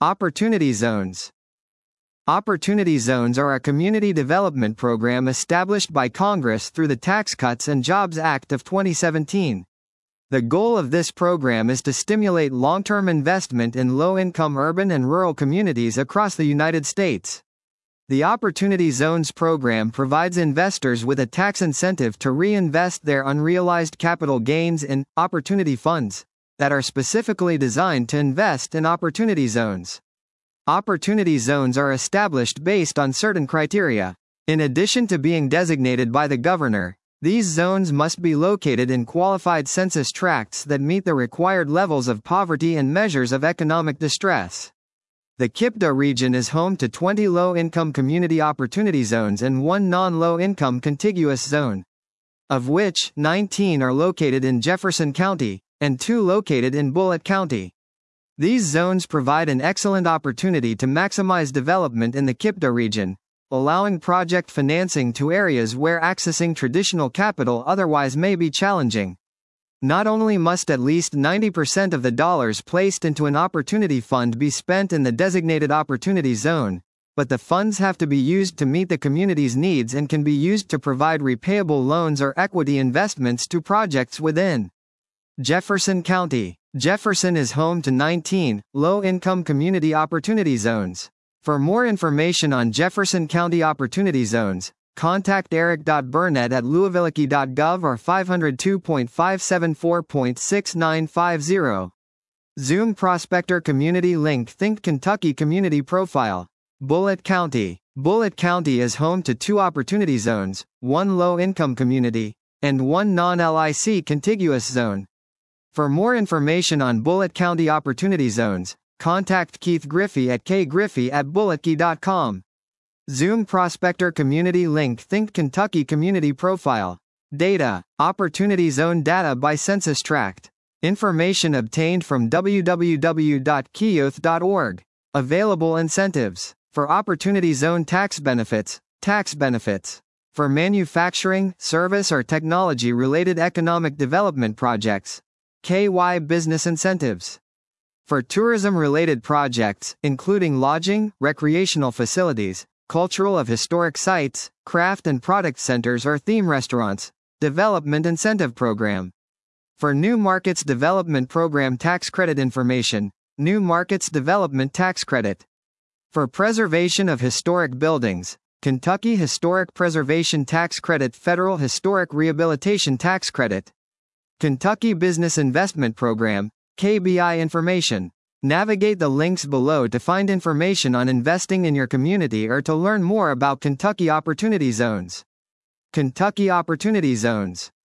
Opportunity Zones. Opportunity Zones are a community development program established by Congress through the Tax Cuts and Jobs Act of 2017. The goal of this program is to stimulate long-term investment in low-income urban and rural communities across the United States. The Opportunity Zones program provides investors with a tax incentive to reinvest their unrealized capital gains in opportunity funds that are specifically designed to invest in opportunity zones. Opportunity zones are established based on certain criteria. In addition to being designated by the governor, these zones must be located in qualified census tracts that meet the required levels of poverty and measures of economic distress. The KIPDA region is home to 20 low-income community opportunity zones and 1 non-low-income contiguous zone, of which 19 are located in Jefferson County, and 2 located in Bullitt County. These zones provide an excellent opportunity to maximize development in the KIPDA region, allowing project financing to areas where accessing traditional capital otherwise may be challenging. Not only must at least 90% of the dollars placed into an opportunity fund be spent in the designated opportunity zone, but the funds have to be used to meet the community's needs and can be used to provide repayable loans or equity investments to projects within. Jefferson County. Jefferson is home to 19 low-income community opportunity zones. For more information on Jefferson County opportunity zones, contact eric.burnett@louisvilleki.gov or 502.574.6950. Zoom Prospector Community Link Think Kentucky Community Profile. Bullitt County. Bullitt County is home to 2 opportunity zones, 1 low-income community, and 1 non-LIC contiguous zone. For more information on Bullitt County opportunity zones, contact Keith Griffey at kgriffey@bullitkey.com. Zoom Prospector Community Link Think Kentucky Community Profile. Data. Opportunity Zone data by census tract. Information obtained from www.keyoth.org. Available incentives. For Opportunity Zone tax benefits. For manufacturing, service or technology-related economic development projects. KY business incentives. For tourism-related projects, including lodging, recreational facilities, cultural of historic sites, craft and product centers or theme restaurants, development incentive program. For New Markets Development Program tax credit information, New Markets Development Tax Credit. For preservation of historic buildings, Kentucky Historic Preservation Tax Credit, Federal Historic Rehabilitation Tax Credit. Kentucky Business Investment Program, KBI information. Navigate the links below to find information on investing in your community or to learn more about Kentucky Opportunity Zones. Kentucky Opportunity Zones.